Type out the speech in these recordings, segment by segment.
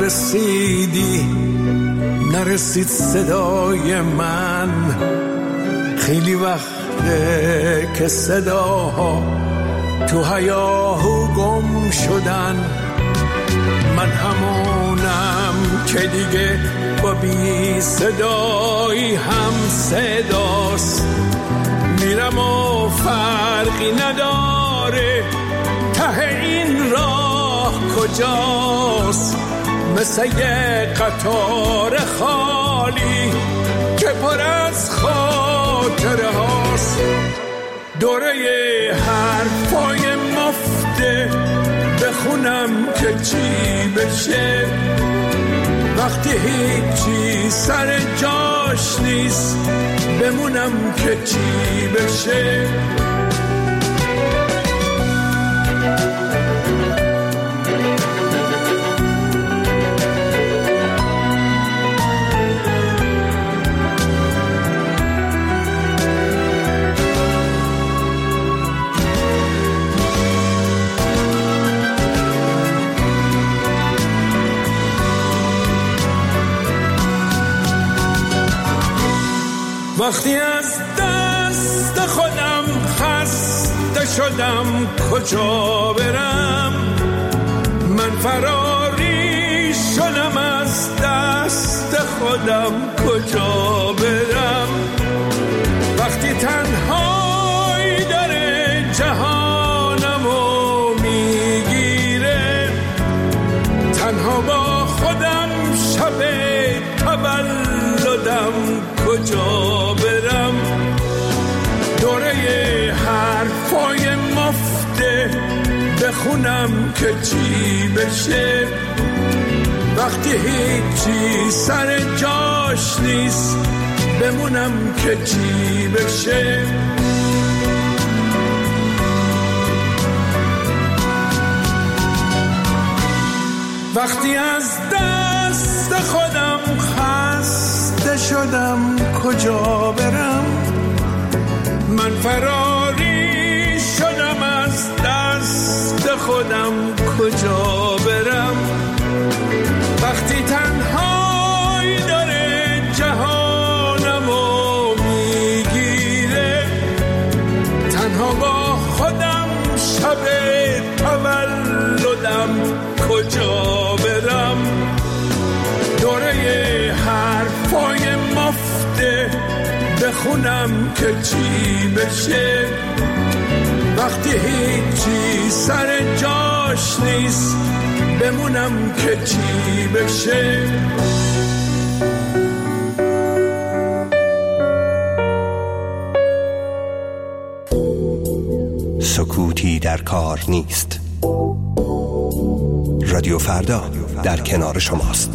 رسیدی، نرسید صدای من. خیلی وقته که صداها تو هیاهو گم شدن. من همونم که دیگه با بی صدایی هم صداست. میرم و فرقی نداره ته این راه کجاست. مثل یه قطار خالی که پر از خاطره هاست. دوره حرفای مفته بخونم که چی بشه وقتی هیچی سر جاش نیست. بمونم که چی بشه. وقتی از دست خودم خسته شدم کجا برم؟ من فراری شدم از دست خودم کجا برم؟ وقتی تنهایی داره جهانمو میگیره، تنها با خودم شب تولدم کجا برم؟ دوره حرفای مفته بخونم که چی بشه وقتی هیچی سر جاش نیست. بمونم که چی بشه. وقتی از دست خودم خسته شدم کجا برم؟ من فراری شدم از دست خودم کجا برم؟ وقتی تنهایی داره جهانمو میگیره، تنها با خودم شب تولدم کجا برم؟ دوره حرفای مفته بخونم که چی بشه وقتی هیچی سر جاش نیست. بمونم که چی بشه. سکوتی در کار نیست. رادیو فردا در کنار شماست.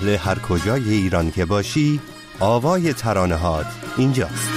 اهل هر کجای ایران که باشی، آوای ترانه‌هات اینجاست.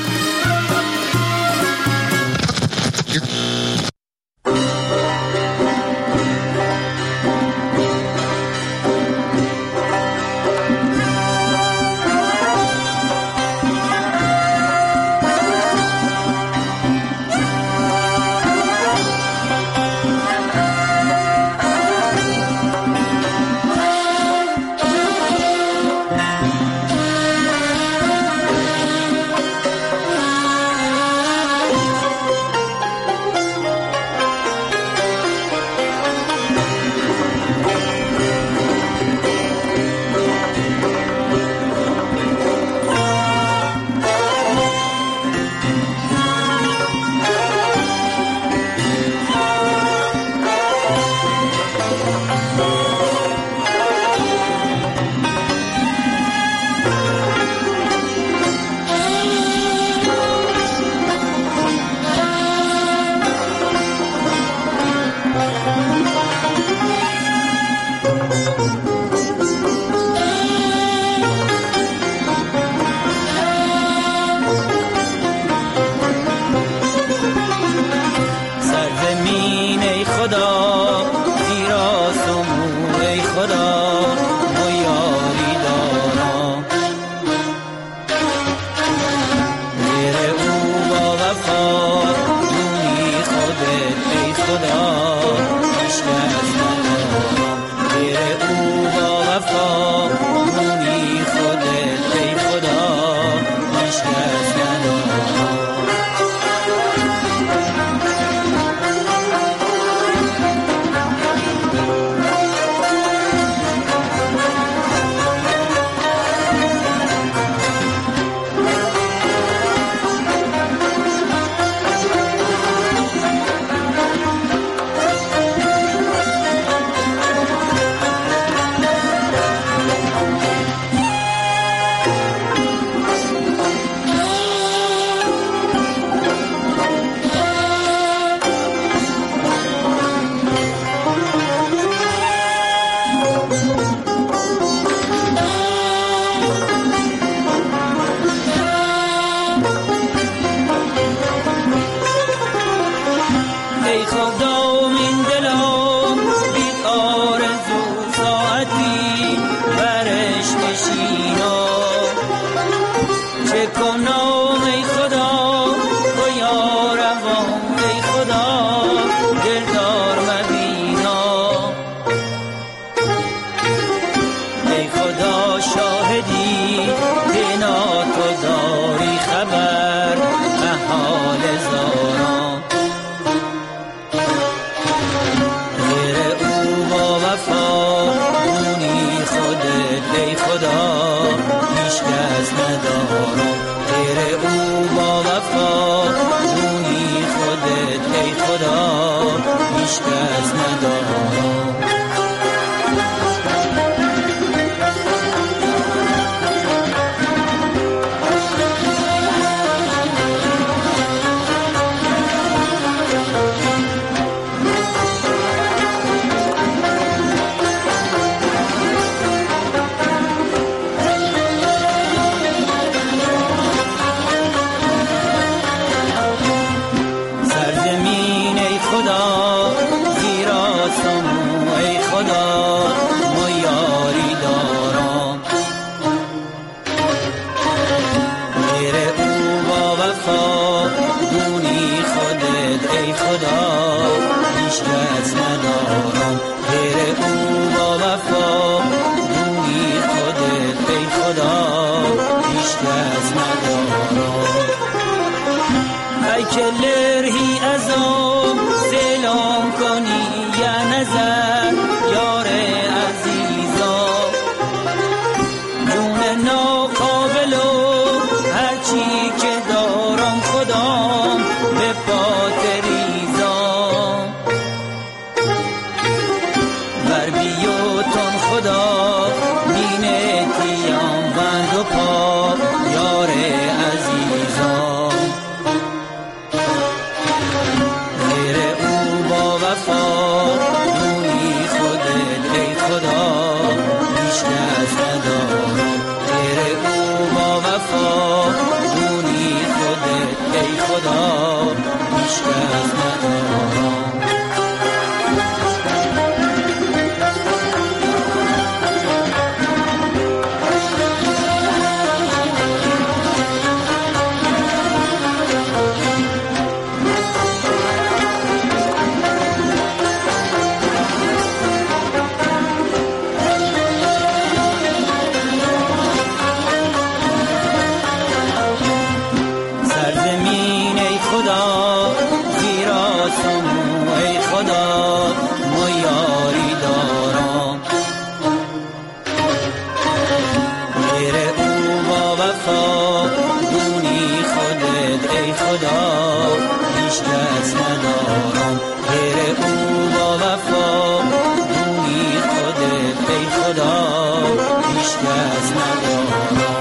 ای خدا هیچ کس ندارم غیر او با وفا روی خودت ای خدا هیچ کس ندارم.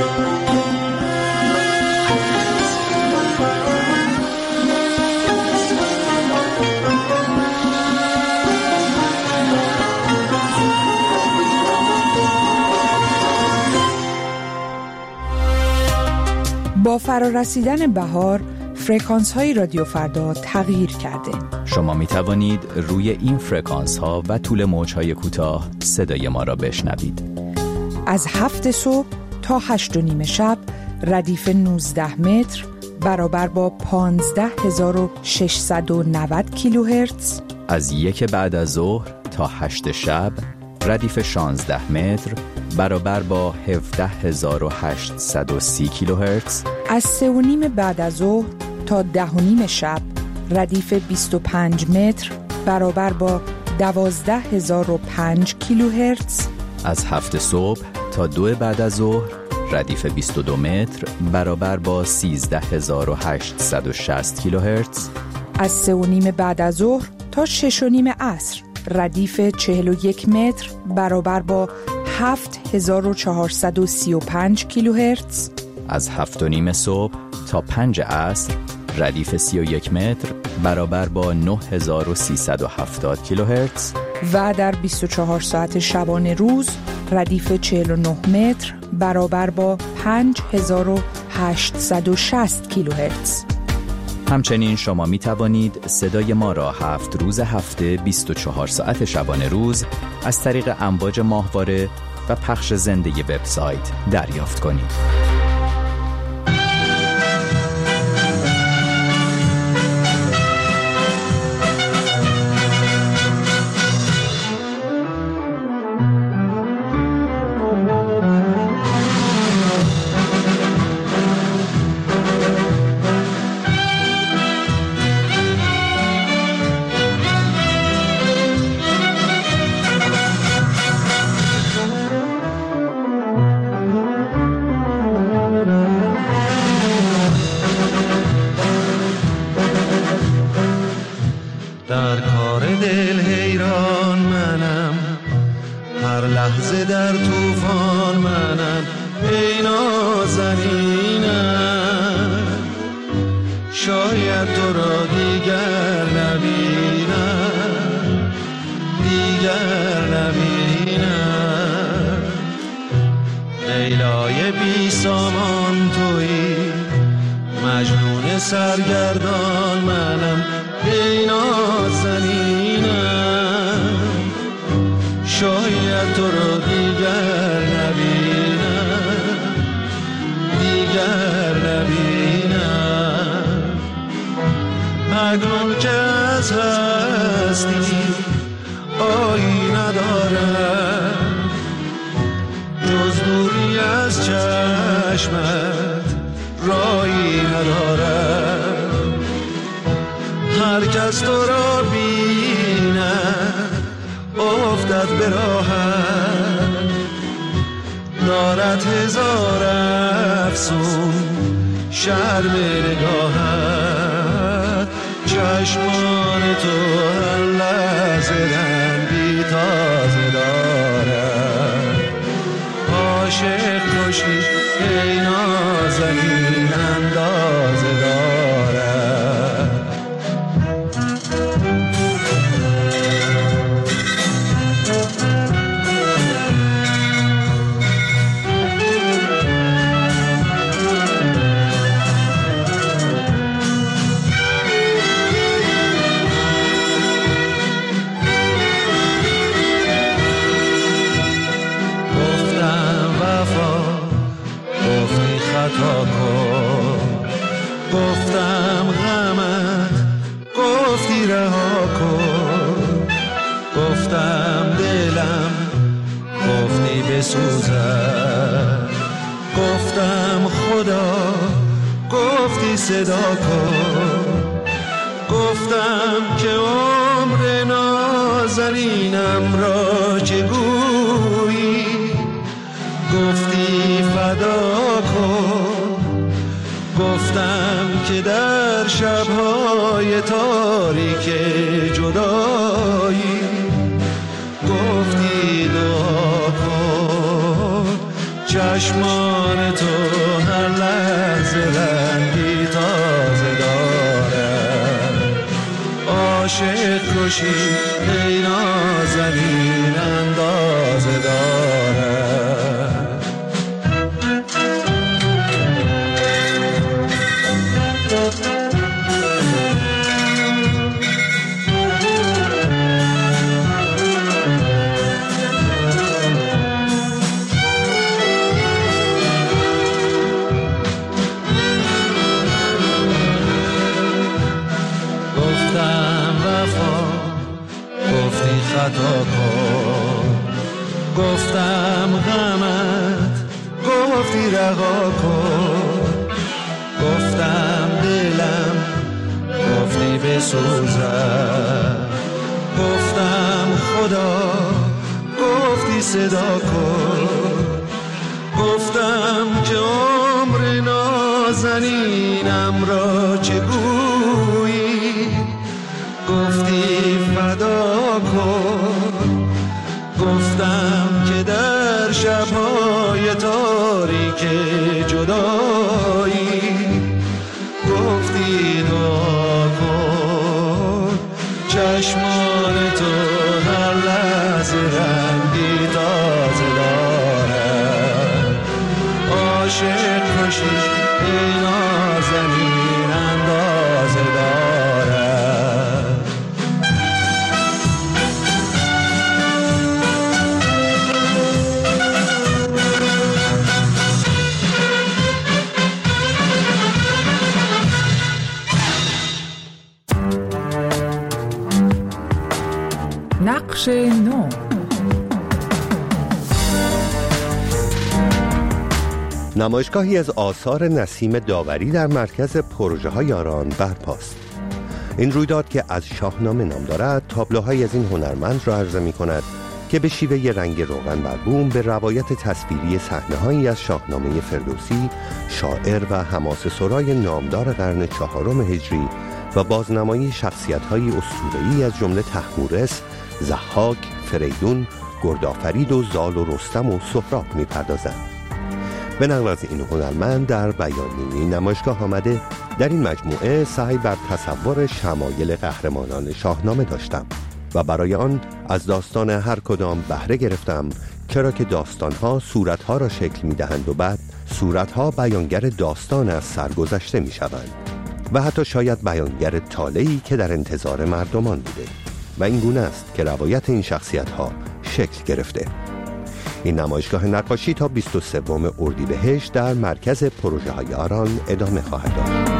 با فرارسیدن بهار فرکانس های رادیو فردا تغییر کرده. شما می توانید روی این فرکانس ها و طول موج های کوتاه صدای ما را بشنوید. از 7 صبح تا 8 و نیم شب ردیف 19 متر برابر با 15690 کیلوهرتز. از 1 بعد از ظهر تا 8 شب ردیف 16 متر برابر با 17830 کیلوهرتز. از 3 و نیم بعد از ظهر تا 10 و نیم شب ردیف 25 متر برابر با 12005 کیلوهرتز. از 7 صبح تا 2 بعد از ظهر ردیف 22 متر برابر با 13860 کیلوهرتز. از 3 و نیم بعد از ظهر تا 6 و نیم عصر ردیف 41 متر برابر با 7435 کیلوهرتز. از 7 و نیم صبح تا 5 عصر ردیف 31 متر برابر با 9370 کیلوهرتز. و در 24 ساعت شبانه روز ردیف 49 متر برابر با 5860 کیلوهرتز. همچنین شما می توانید صدای ما را 7 روز هفته 24 ساعت شبانه روز از طریق امواج ماهواره و پخش زنده وبسایت دریافت کنید. در کار دل حیران منم، هر لحظه در طوفان منم، ای نازنینم. شاید تو را دیگر نبینم، دیگر نبینم. لیلای بی سامان تویی، مجنون سرگردان منم، ای نازنینم. شاید تو رو دیگر نبینم، دیگر نبینم. اکنون که از هستی آیی ندارم، جز دوری از چشمت رایی ندارم. هر کس تو را بیند افتد به راحت، دارد هزار افسون شرم نگاهت. چشمان تو هر لحظه رنگی تازه دارد. عاشق کشی ای نازنین اندازه دارد. خطا کن، گفتم غمت، گفتی رها کن. گفتم دلم، گفتی بسوزد. گفتم خدا، گفتی صدا کن. گفتم که عمر نازنینم را چگویی، گفتی فدا کن. گفتم که در شب‌های تاریک جدایی گفتی دعا کن، چشمان تو هر لحظه رنگی تازه دارد. عاشق کشی ای نازنین اندازه دارد. خطا کن، گفتم غمت، گفتی رها کن، گفتم دلم، گفتی بسوزم، گفتم خدا، گفتی صدا کن، گفتم که عمر نازنینم را چه گویی، گفتی فدا کن، گفتم که در شب‌های تاریک جدایی گفتی دعا کن، چشمان تو هر لحظه رنگی تازه دارد. عاشق کشی ای نازنین اندازه دارد. نقش نو. نمایشگاهی از آثار نسیم داوری در مرکز پروژه های آران برپاست. این رویداد که از شاهنامه نام دارد تابلوهایی از این هنرمند را عرضه می کند که به شیوه رنگ روغن بر بوم به روایت تصویری صحنه‌هایی از شاهنامه فردوسی، شاعر و حماسه سرای نامدار قرن 4 هجری و بازنمایی شخصیت‌های اسطوره‌ای از جمله طهمورث، ضحاک، فریدون، گردآفرید و زال و رستم و سهراب می‌پردازند. به نقل از این هنرمند در بیانیه‌ای نمایشگاه آمده در این مجموعه سعی بر تصور شمایل قهرمانان شاهنامه داشتم و برای آن از داستان هر کدام بهره گرفتم، چرا که داستان‌ها صورت‌ها را شکل می‌دهند و بعد صورت‌ها بیانگر داستان از سرگذشته می‌شوند و حتی شاید بیانگر طالعی که در انتظار مردمان بوده و این گونه است که روایت این شخصیت‌ها شکل گرفته. این نمایشگاه نقاشی تا 23 اردیبهشت در مرکز پروژه های آران ادامه خواهد داشت.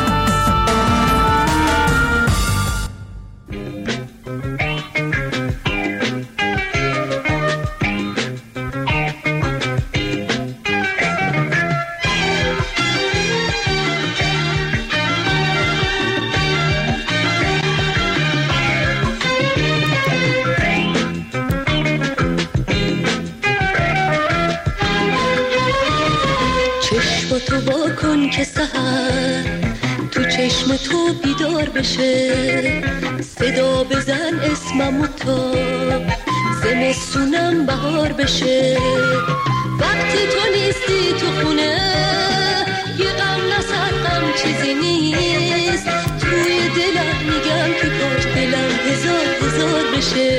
که سحر تو چشم تو بیدار بشه، صدا بزن اسممو تا زمستونم بهار بشه. وقتی تو نیستی تو خونه یه غم نسر غم چیزی نیست، توی دلم میگم که کاش دلم هزار بشه.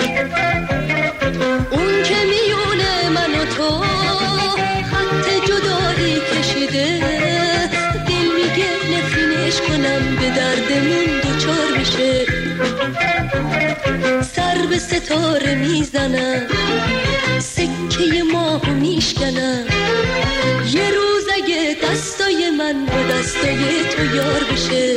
اون که میونه من و تو خط جدایی کشیده، کنم به دردمون دوچار بشه. سر به ستاره میزنم، سکه ماهو میشکنم، یه روز اگه دستای من با دستای تو یار بشه.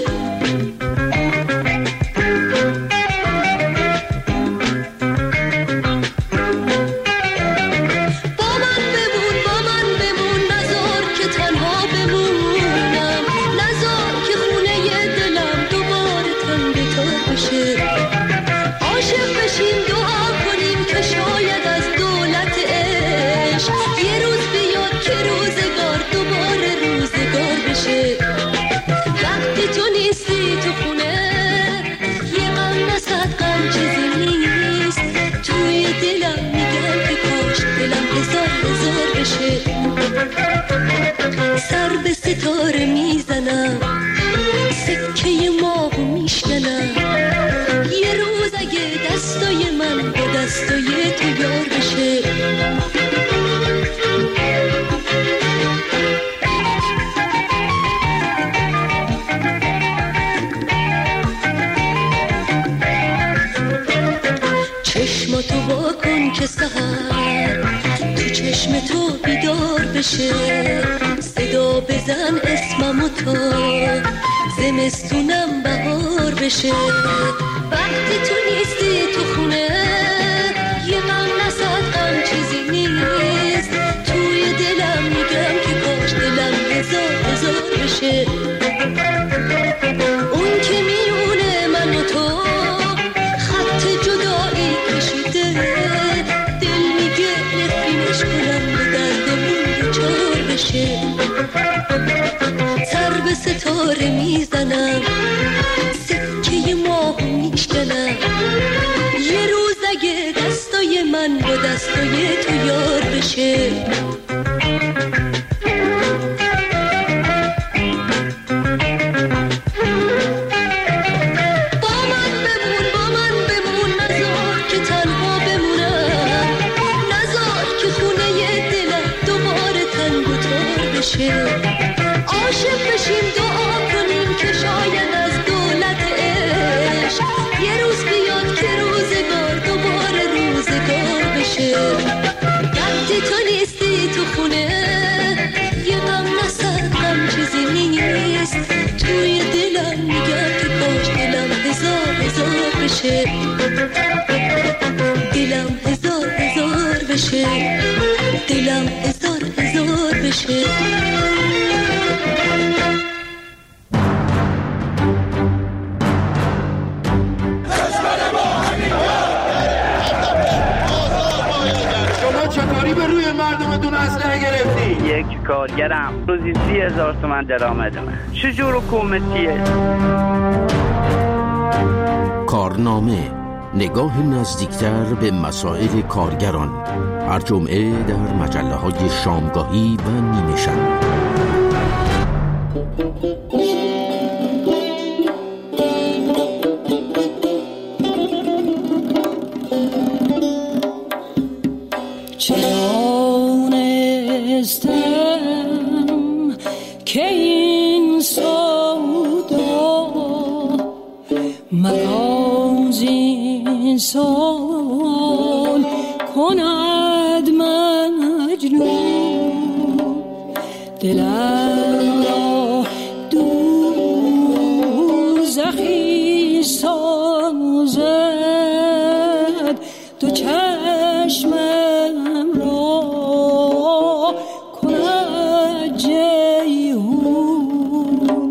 به ستاره میزنم، سکه ماهو میشکنم. یه روز اگه دستای من با دستای تو یار بشه، چشماتو وا کن که سحر تو چشم تو بیدار بشه. صدا بزن اسممو تا زمستونم بهار بشه. وقتی تو نیستی تو خونه یه غم نصد غم چیزی نیست. توی دلم میگم که کاش دلم هزار بشه. اون که میونه من و تو خط جدایی کشیده، دل میگه نفرینش کنم به دردمون دچار بشه. سر به ستاره میزنم، سکه ماهو میشکنم. یه روز اگه دستای من با دستای تو یار بشه. عاشق بشیم دعا کنیم که شاید از دولت عشق یه روز بیاد که روزگار دوباره روزگار بشه. وقتی تو نیستی تو خونه یه غم نصد غم چیزی نیست. توی دلم میگم که کاش دلم هزار بشه. دلم هزار بشه. دلم هزار بشه. چطوری به روی مردمتون اسلحه گرفتی؟ یک کارگرم روزی 30,000 تومان درآمدمه. چجور حکومتیه؟ کارنامه، نگاه نزدیکتر به مسائل کارگران، هر جمعه در مجله‌های شامگاهی و نیمه شب. چرانستم که این سودا مراز این سال کند مجنون. دلم را دوزخی سازد، دو چشمم را کند جیهون.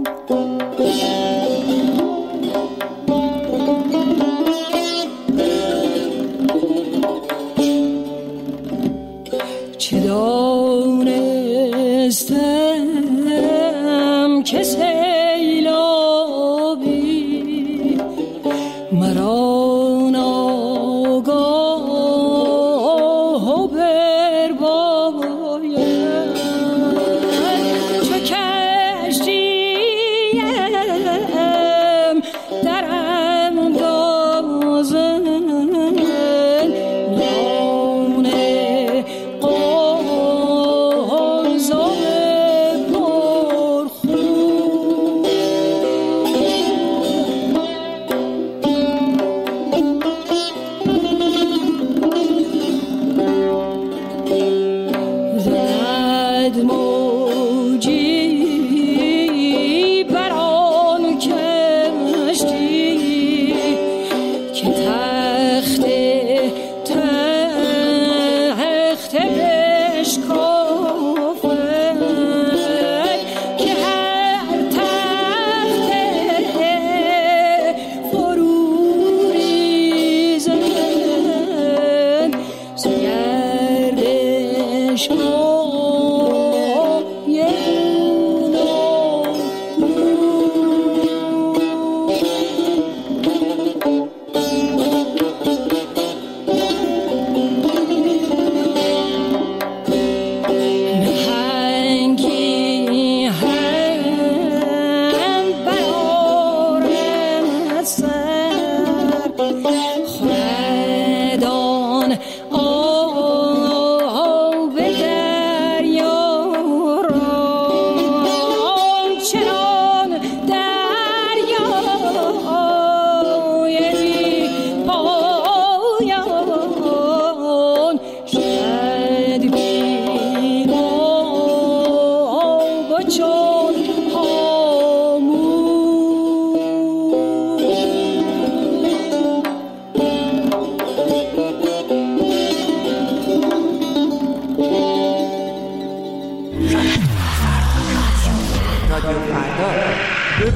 چه دانستم که سیلابی مرا ناگاه برباید. چو کشتیم در اندازن میان قازان پرخون. زد موجی بران که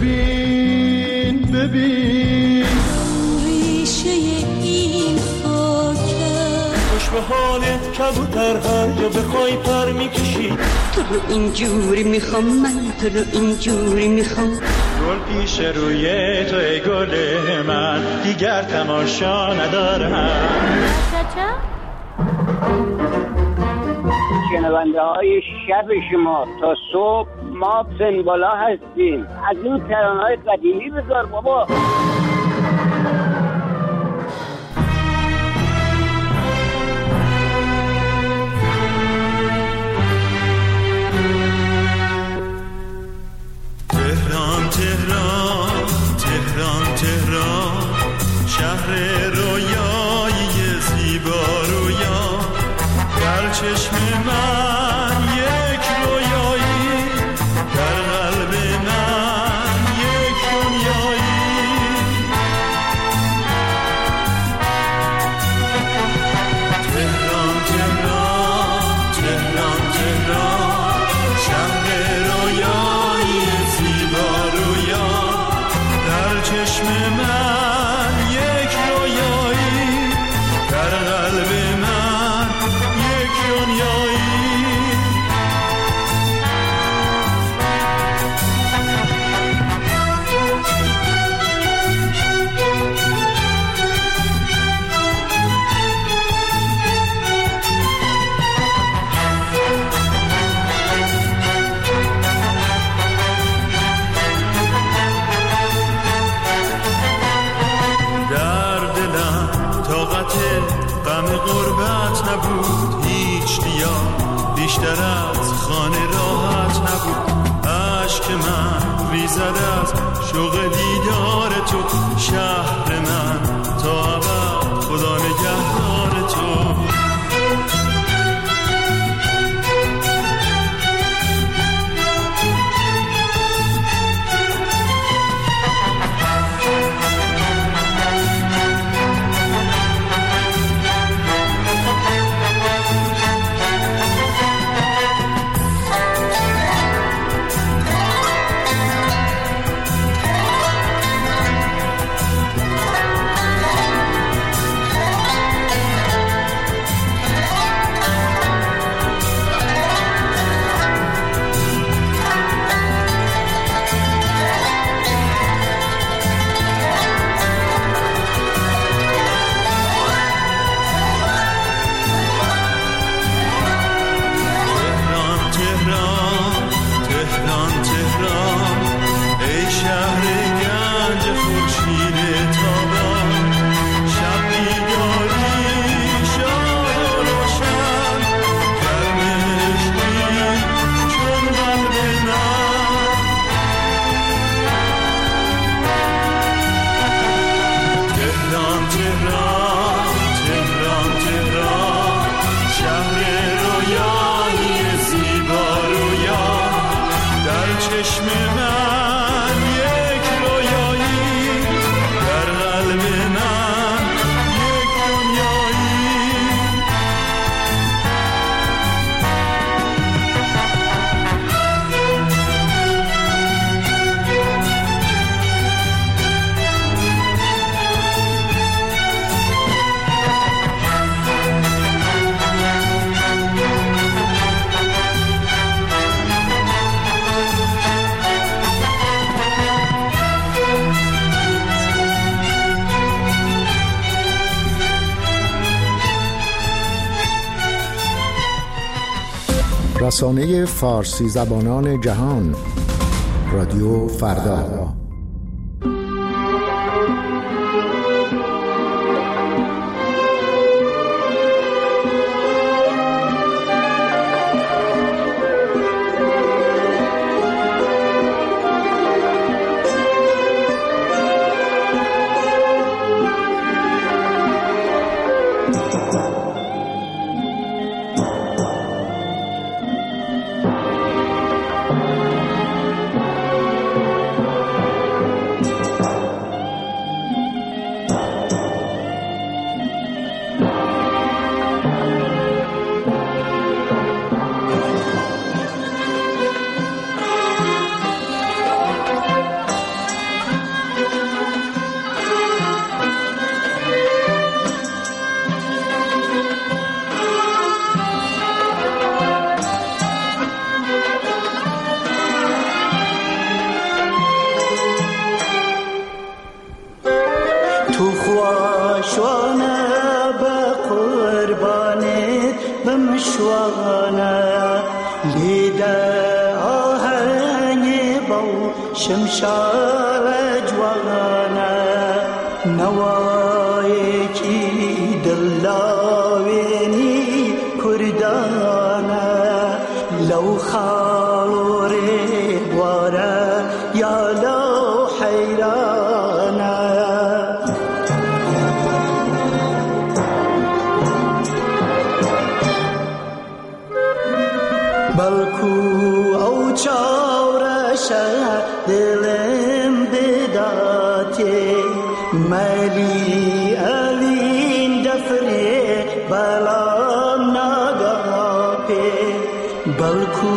ببین ریشه این خاکه خوش به حالت کبوتر هر جا بخوای پر میکشی تو رو اینجوری میخوام من تو رو اینجوری میخوام گل پیش روی تو ای گل من دیگر تماشا ندارم شنونده های شب شما تا صبح ما پنبالا هستیم از این ترانه‌های قدیمی بذار بابا تهران تهران تهران تهران شهر رویایی زیبا رویا در چشم من یک رویایی در قلب من یک دنیایی تهران تهران تهران تهران شهر رویایی زیبا رویا در چشم من یک رویایی در قلب من یک دنیایی در دلم طاقت غم غربت نبود هیچ دیا بیشتر از خانه راحت نبود عشق من ریزد از شوق دیدار تو شهر من تا ابد خدا نگهدار تو چشم من یک رویایی در قلب من یک دنیایی رسانه فارسی زبانان جهان رادیو فردا. تو خواشوانه به قربانت بمشوانه لیده آهنگ با شمشار جوانه نوای کی دلاوینی کردانه لو خاوری بواره یا لو حیرانه بلکو او چاورشه دلم بداتی مالی الین دفری بلام نگاپی بلکو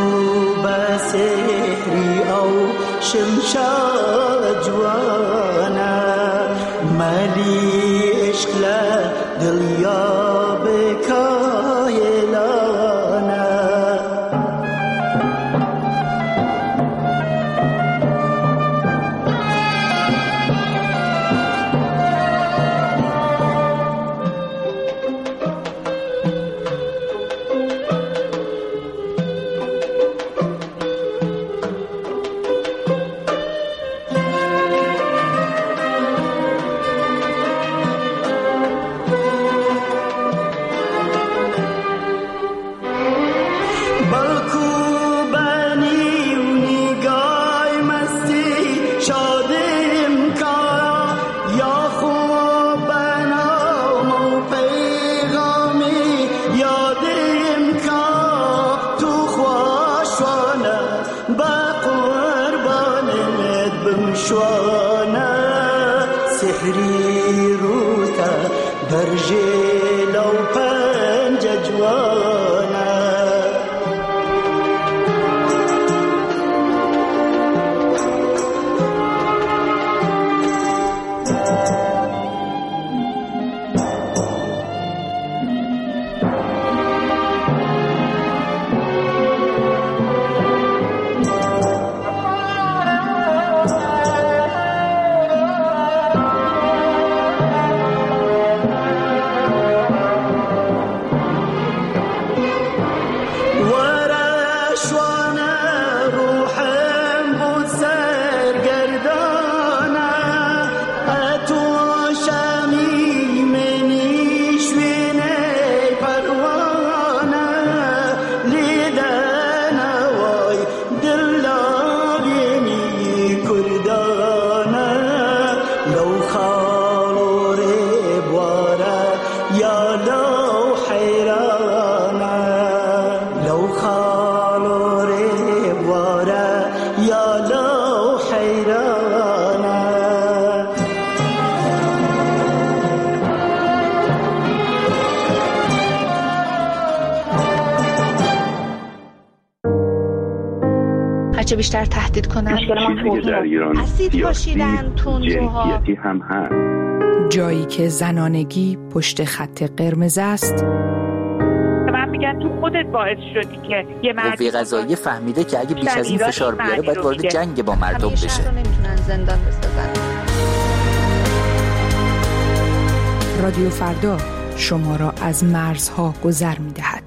بسری او شمشاد جوانا مالی عشق دلیا بکایلانا سحری روتا در جلو پنج جوانا هرچه بیشتر تهدید کنن در ایران اسید پاشیدن تندروها هم هست. جایی که زنانگی پشت خط قرمز است. من میگن تو خودت باعث شدی که یه قوه قضاییه فهمیده که اگه بیش از این فشار بیاره باید وارد جنگ با مردم بشه. همیشه نمیتونن زندان بسازن. رادیو فردا شما را از مرزها گذر می‌دهد.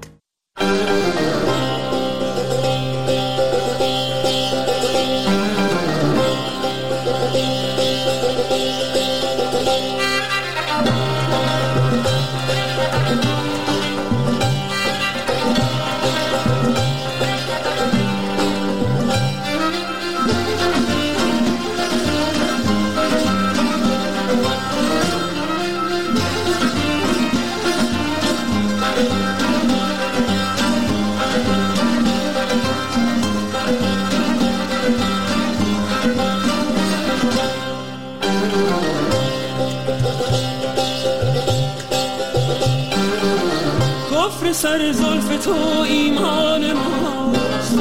سر زلف تو ایمان ماست،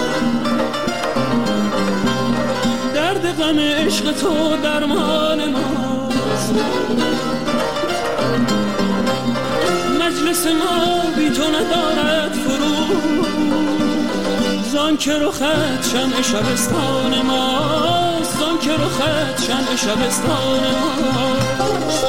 درد غم عشق تو درمان ماست. مجلس ما بی تو ندارد فرو، زان که رخت شمع شبستان ماست، زان که رخت شمع شبستان ماست.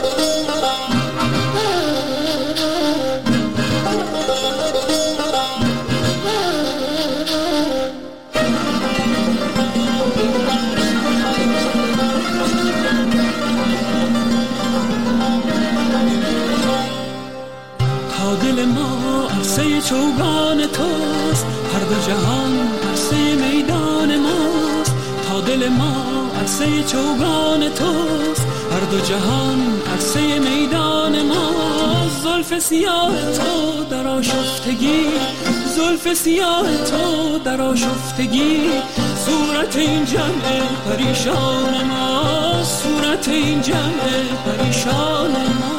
دل ما عرصه چوگان توست، هر دو جهان عرصه میدان ماست. تا دل ما عرصه چوگان توست، هر دو جهان عرصه میدان ماست. زلف سیاه تو در آشفتگی، زلف سیاه تو در آشفتگی، صورت این جمع پریشان ماست، صورت این جمع پریشان ماست.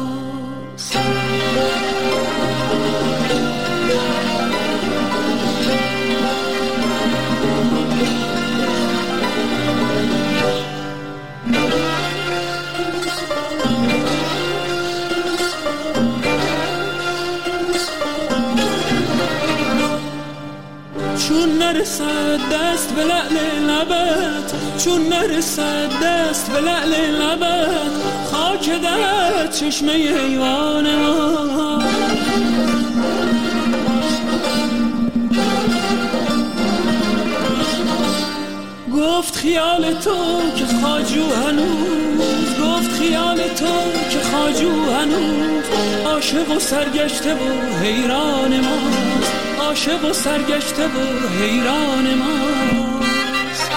چون نرسد دست به لعل لبت، چون نرسد دست به لعل لبت، خاک در چشمه ایوان ما. گفت خیال تو که خواجو هنوز، گفت خیال تو که خواجو هنوز، عاشق و سرگشته و حیران ماست، عاشق و سرگشته و حیران ماست.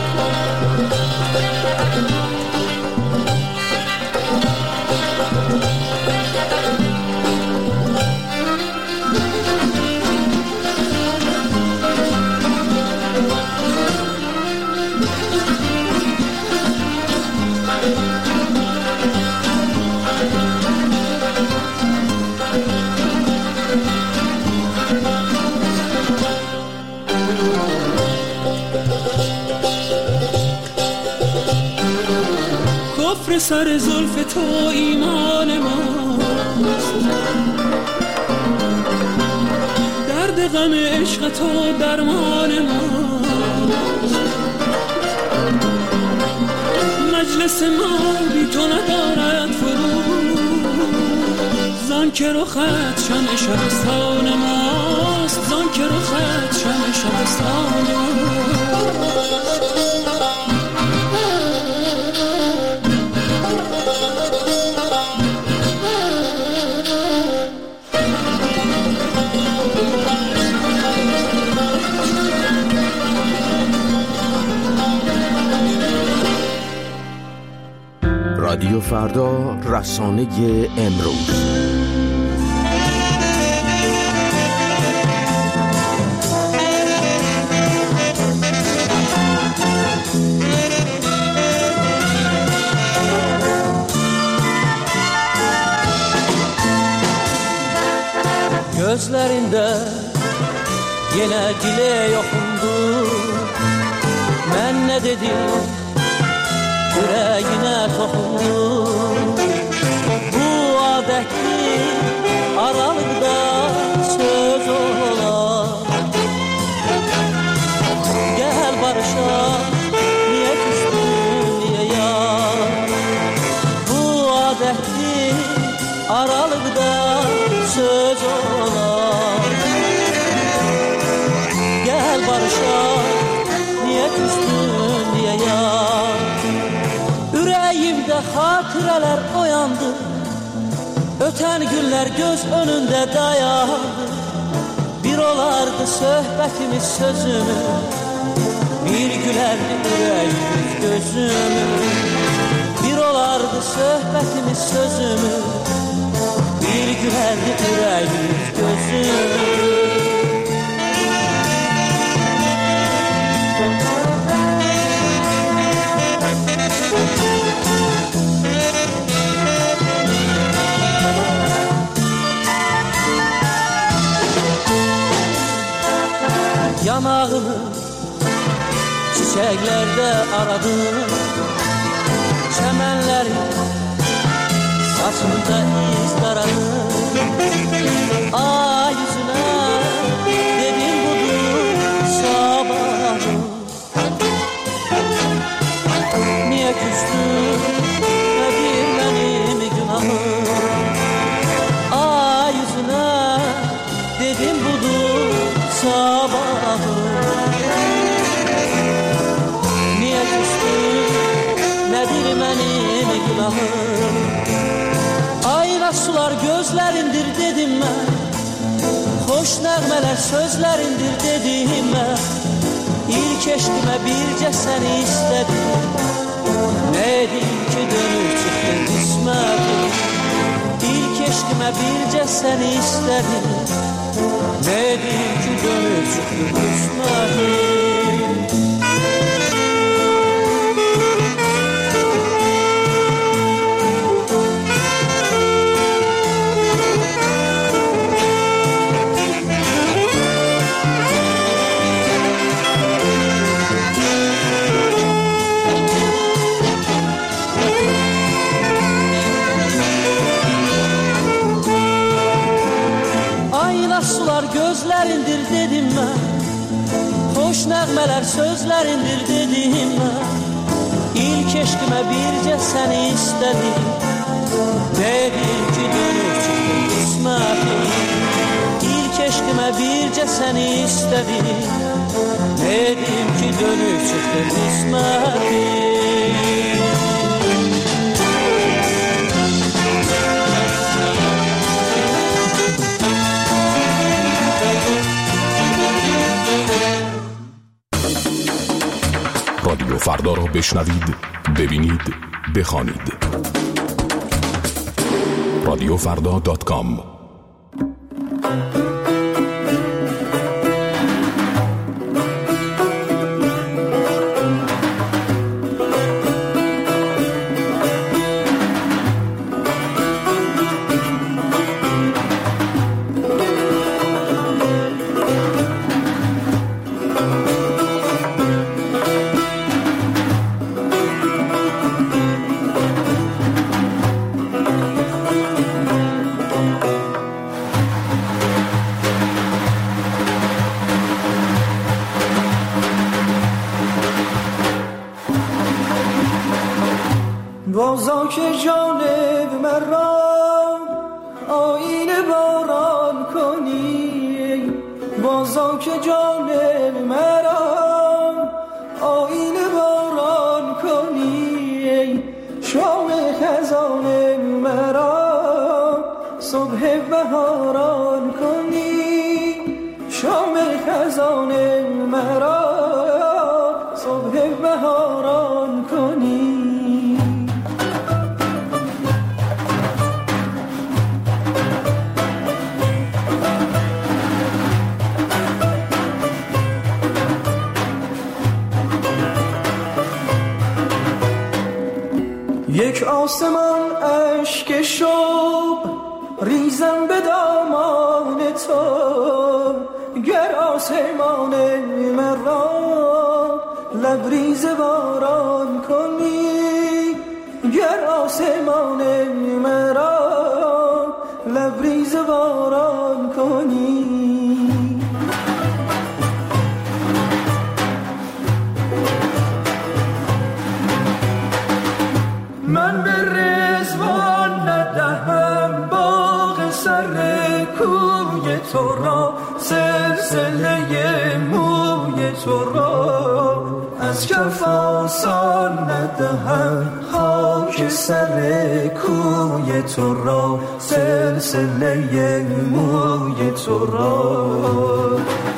کفر سر زلف تو ایمان ماست، درد غم عشق تو درمان ماست. مجلس ما بی تو ندارد فرو، زان که رخت شمع شبستان ماست، زان که رخت شمع شبستان ماست. رادیو فردا، رسانه امروز. Gözlerinde yine dile yokundu, ben ne dedim yüreğine tokundu. Bu adetli aralıkta söz olan, gel barışa niye küstün diye ya. Bu adetli aralıkta söz olan, gel barışa niye küstün diye ya. Yüreğimde hatıralar oyandı, öten günler göz önünde dayandı. Bir olardı sohbetimiz sözümüz, bir gülerdi yüreğimiz gözümüz. Bir olardı sohbetimiz sözümüz, bir gülerdi yüreğimiz gözümüz. Yanağını çiçeklerde aradım, çemenlerin saçında iz taradım. Ay yüzüne dedim budur sabahım. küstüm nedir benim günahım? Ay yüzüne dedim budur sabahı. Niye küstüm nedir benim günahım? Ayna sular gözlerindir dedim ben, hoş nəğmələr sözlərindir dedim mən. İlk eşqimə bircə səni istədim, nə edim ki dönüb çıxdın qismətim. İlk eşqimə bircə səni istədim, nə edim ki dönüb çıxdın qismətim. Gözlərindir dedim mən, hoş nəğmələr sözlərindir dedim mən. İlk eşqimə bircə səni istədim, dedim ki dönüb çıxdın qismətim. İlk eşqimə bircə səni istədim, dedim ki dönüb çıxdın qismətim. رادیو فردا را بشنوید، ببینید، بخوانید. radiofrda.com. بازا که جانب مرا آینه باران کنی، بازا که جانب مرا آینه باران کنی. شام خزان مرا صبح بهاران کنی، شام خزان مرا صبح بهاران کنی. یک آسمان اشک شب ریزم به دامان تو، گر آسمان مرا لبریز باران کنی، گر آسمان مرا لبریز باران کنی. من به رضوان ندهم باغ سر کوی تو را، سلسله موی تو را از کف آسان ندهم خاک سر کوی تو را، سلسله موی تو را.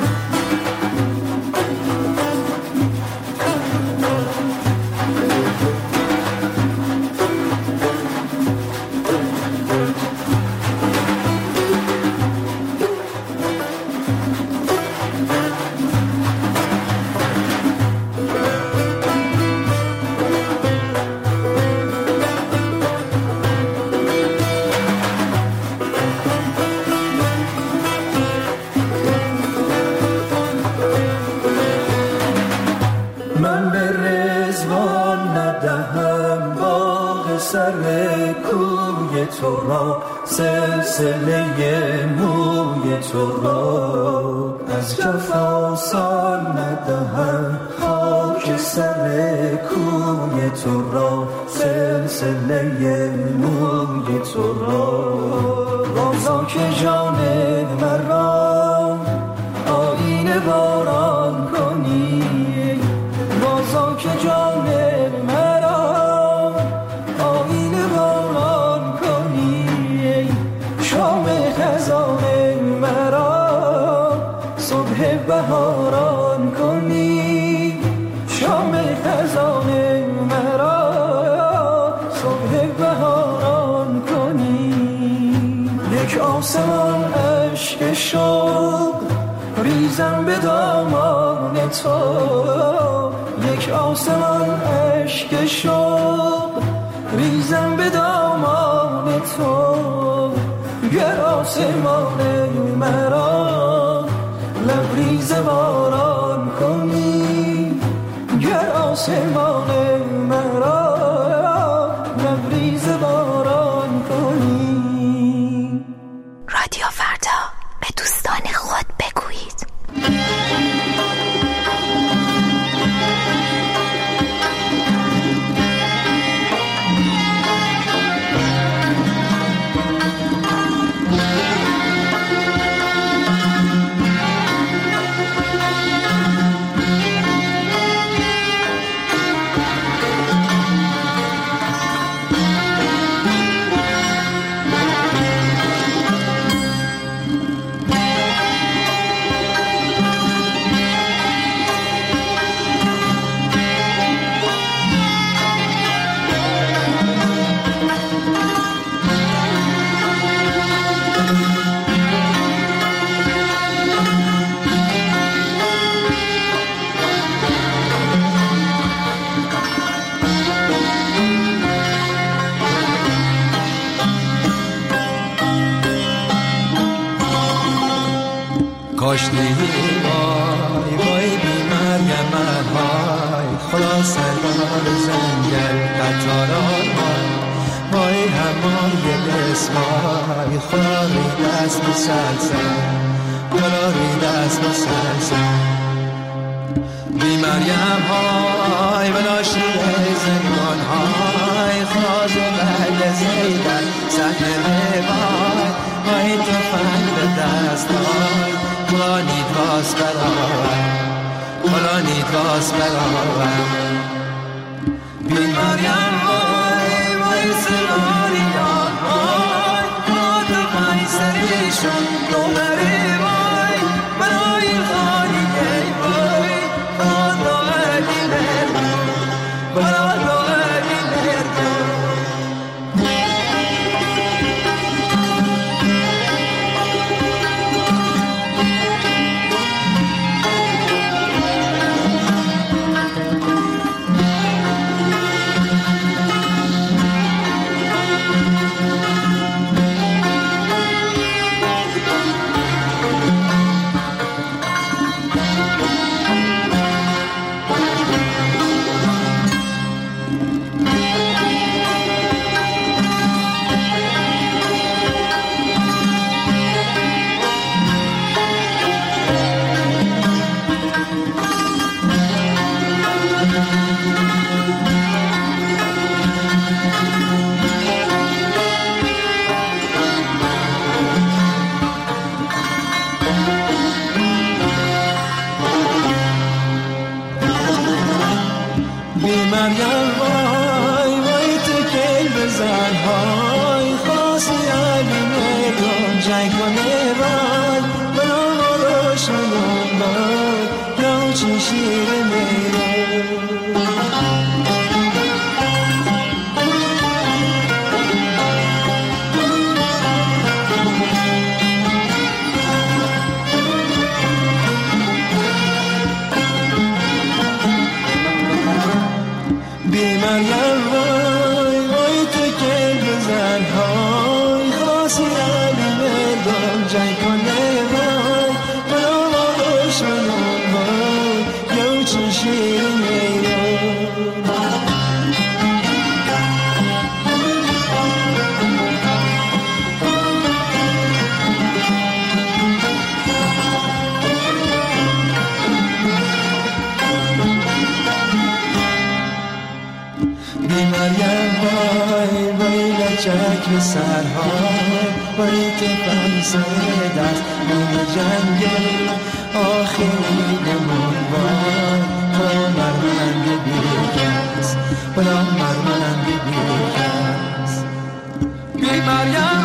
تو را سلسله موی تو را از کف آسان ندهم خاک سر کوی تو را، سلسله موی تو را. بازا که جان مرا آینه باران کنی، بازا که جان مرا آینه باران کنی. شام خزان مرا صبح بهاران کنی، شام خزان مرا صبح بهاران کنی. یک آسمان عشق شوق ریزم به دامان تو، یک آسمان عشق شوق ریزم به دامان تو. گر آسمان مرا لبریز باران کنی، گر آسمان مرا لبریز باران کنی. رادیو فردا، به دوستان خود بگویید. کاشتی وای وای بی مریم های، خدا سردار زنگل قطاران های، وای همای بسمای، خدا رید از مسلسل، خدا رید از مسلسل. بی مریم های بلاشی زنگان های، خواز بل زیدن سحر وای، وای تو فند دست های، خدا نیدواز برآور، خدا نیدواز برآور. بی مریم وای وای سلاریان وای، خدا وای سریشون دولره وای، برای خالیه وای، خدا علی مردم، خدا علی مردم. مریم وای وای تکیل بزن های، خواستی علی مردم جنگ کنه وای، بنا روشنون وای، یا چی شیر میرم. بی مریم وای وای تکیل بزن های، خواستی علی مردم جنگ کنه وای، بنا روشنون وای، یا چی شیر میرم. بی مریم وای وای لچک به سرها وای تفن سر دست نیم جنگ آخری نمون وای خدا مرمنند بیکس خدا مرمنند بیکس بی مریم